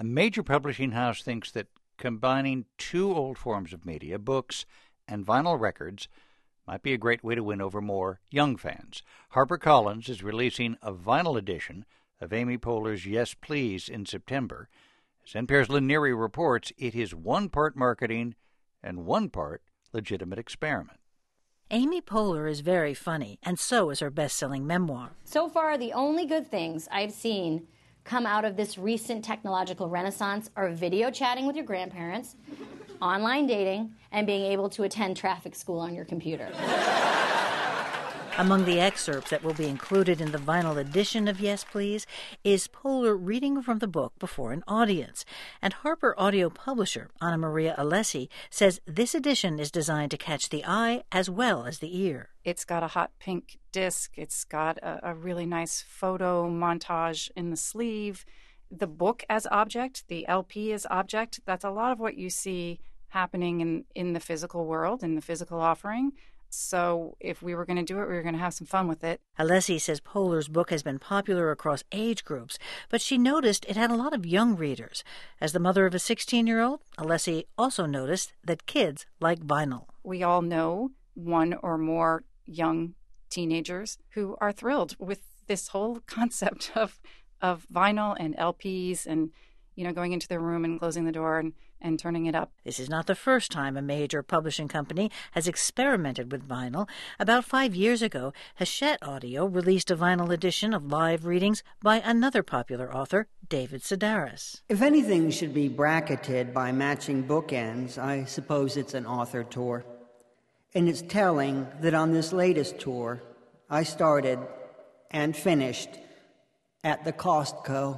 A major publishing house thinks that combining two old forms of media, books and vinyl records, might be a great way to win over more young fans. HarperCollins is releasing a vinyl edition of Amy Poehler's Yes Please in September. As NPR's Lynn Neary reports, it is one part marketing and one part legitimate experiment. Amy Poehler is very funny, and so is her best-selling memoir. So far, the only good things I've seen come out of this recent technological renaissance are video chatting with your grandparents, online dating, and being able to attend traffic school on your computer. Among the excerpts that will be included in the vinyl edition of Yes Please is Poehler reading from the book before an audience. And Harper audio publisher Anna Maria Alessi says this edition is designed to catch the eye as well as the ear. It's got a hot pink disc. It's got a really nice photo montage in the sleeve. The book as object, the LP as object, that's a lot of what you see happening in the physical world, in the physical offering. So if we were going to do it, we were going to have some fun with it. Alessi says Poehler's book has been popular across age groups, but she noticed it had a lot of young readers. As the mother of a 16-year-old, Alessi also noticed that kids like vinyl. We all know one or more young teenagers who are thrilled with this whole concept of vinyl and LPs and, you know, going into their room and closing the door and turning it up. This is not the first time a major publishing company has experimented with vinyl. About 5 years ago, Hachette Audio released a vinyl edition of live readings by another popular author, David Sedaris. If anything should be bracketed by matching bookends, I suppose it's an author tour. And it's telling that on this latest tour, I started and finished at the Costco.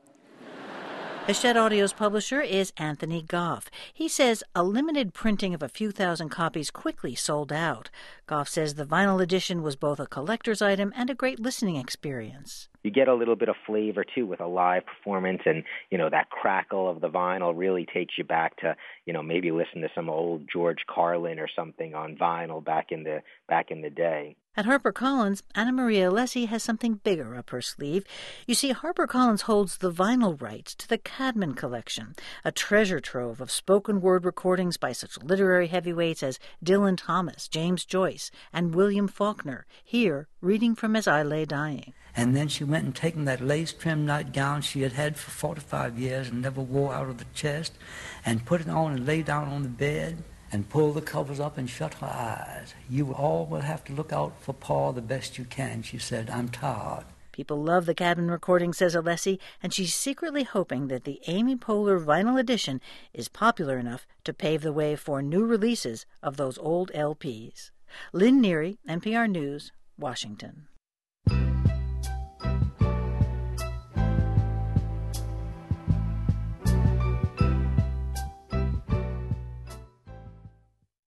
Hachette Audio's publisher is Anthony Goff. He says a limited printing of a few thousand copies quickly sold out. Goff says the vinyl edition was both a collector's item and a great listening experience. You get a little bit of flavor, too, with a live performance, and, you know, that crackle of the vinyl really takes you back to, you know, maybe listen to some old George Carlin or something on vinyl back in the day. At HarperCollins, Anna Maria Alessi has something bigger up her sleeve. You see, HarperCollins holds the vinyl rights to the Cadman Collection, a treasure trove of spoken word recordings by such literary heavyweights as Dylan Thomas, James Joyce, and William Faulkner, here reading from As I Lay Dying. And then she went and taken that lace-trimmed nightgown she had had for 45 years and never wore out of the chest, and put it on and lay down on the bed and pull the covers up and shut her eyes. You all will have to look out for Pa the best you can, she said. I'm tired. People love the Cadman recording, says Alessi, and she's secretly hoping that the Amy Poehler vinyl edition is popular enough to pave the way for new releases of those old LPs. Lynn Neary, NPR News, Washington.